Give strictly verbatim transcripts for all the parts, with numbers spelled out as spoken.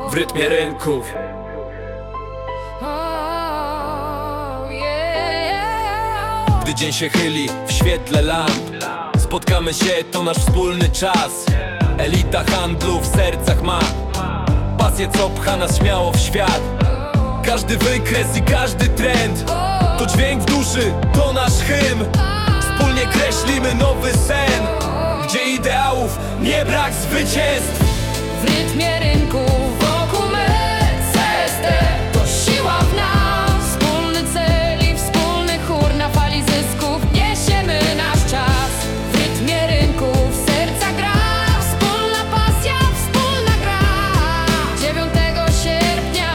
w rytmie rynków. Gdy dzień się chyli w świetle lamp, spotkamy się, to nasz wspólny czas. Elita handlu w sercach ma pasję, co pcha nas śmiało w świat. Każdy wykres i każdy trend to dźwięk w duszy, to nasz hymn. Wspólnie kreślimy nowy sen, gdzie ideałów nie brak zwycięstw. W rytmie rynku wokół my C S T to siła w nas. Wspólny cel i wspólny chór, na fali zysków niesiemy nasz czas. W rytmie rynku w serca gra wspólna pasja, wspólna gra. Dziewiątego sierpnia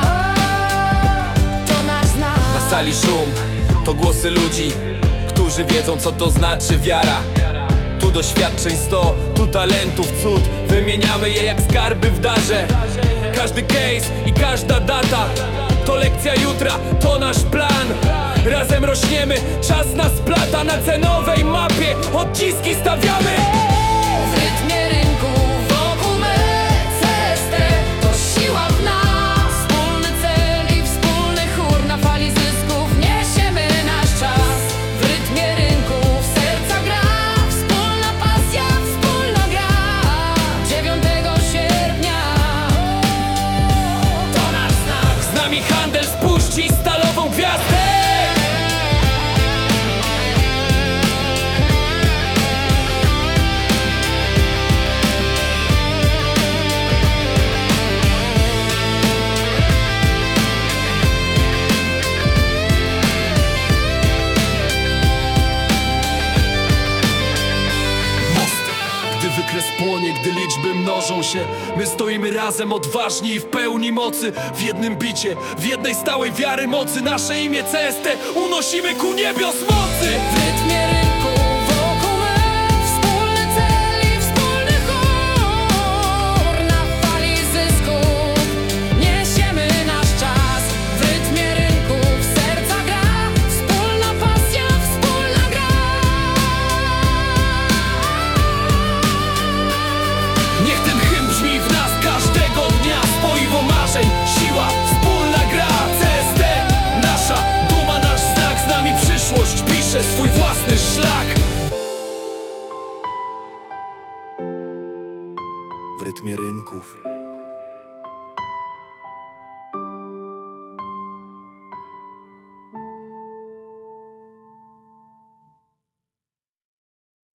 to nasz znak. Na sali szum to głosy ludzi, którzy wiedzą, co to znaczy wiara. Tu doświadczeń sto, tu talentów cud, wymieniamy je jak skarby w darze. Każdy case i każda data to lekcja jutra, to nasz plan. Razem rośniemy, czas nas splata. Na cenowej mapie odciski stawiamy. W rytmie rynku wokół my C S T to siła w nas. Wspólny cel i wspólny chór, na fali zysków niesiemy nasz czas. W rytmie rynku w serca gra wspólna pasja, wspólna gra. Dziewiątego sierpnia to nasz znak. Z nami handel spuści stalową gwiazdę. Gdy wykres płonie, gdy liczby mnożą się, my stoimy razem odważni i w pełni mocy. W jednym bicie, w jednej stałej wiary mocy. Nasze imię C S T unosimy ku niebios mocy. W rytmie rynku wokół my wspólny cel i wspólny chór, na fali zysków niesiemy nasz czas. W rytmie rynku w serca gra wspólna pasja, wspólna gra. Niech ten hymn brzmi w nas każdego dnia. Spoiwo marzeń, siła, wspólna gra. C S T, nasza duma, nasz znak. Z nami przyszłość pisze swój własny szlak. W rytmie rynków.